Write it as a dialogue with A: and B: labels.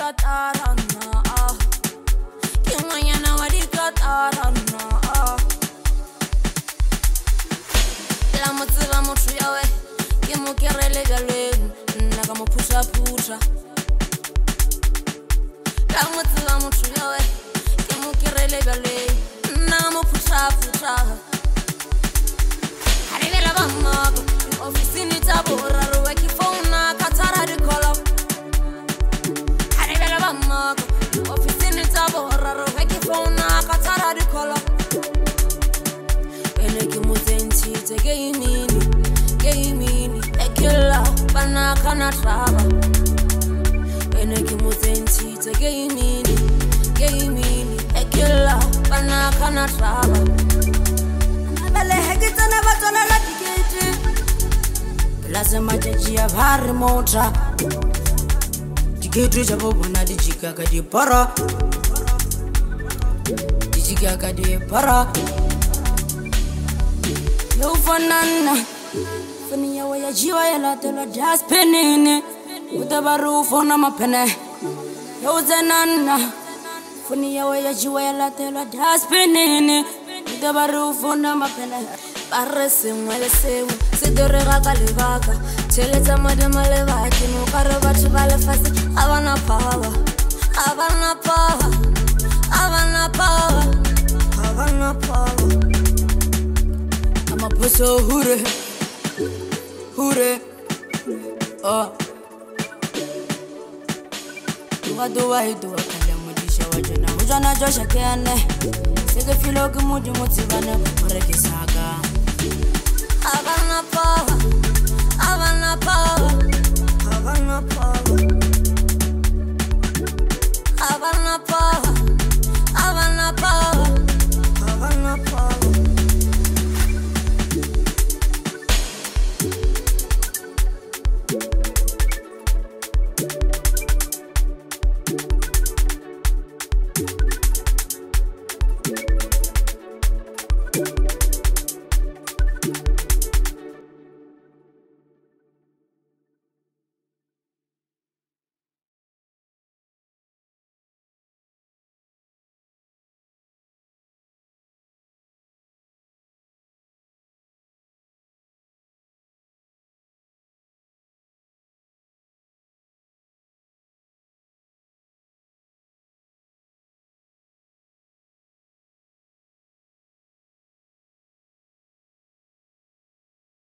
A: katarana ke ngwanyana wa dikatarana la motseba motho yawe ke mo kerele bjaleng nna ka mo phusha la motseba motho yawe ke mo kerele bjaleng nna ka mo phusha hare bela ba mmago ofisini tsa boraro wa ke phone ka tsara di call hare bela ba mmago ofisini tsa boraro wa ke phone ka tsara di call ene ke mo tsentshitse ke imini ekela bana kana traba ene ke mo tsentshitse ke imini ekela bana kana traba bale heketsana ba tsona la tikete la zema tjia bhare mota tikete ja bo bona di jika ka di para yo fanana fani ya waya jiwa ya la tela das penene utabaru fona mapene yo zanana fani ya waya jiwa ya la tela das penene utabaru fona mapene parese ngwele sewe se dorega ka lebaka tšheletsa madama le baki no kare batho ba lefase abana power I'm a pusso hure Duwa kala mudisha wajana Mujana josha keane Sege filo kumuji mutivane Ureke saga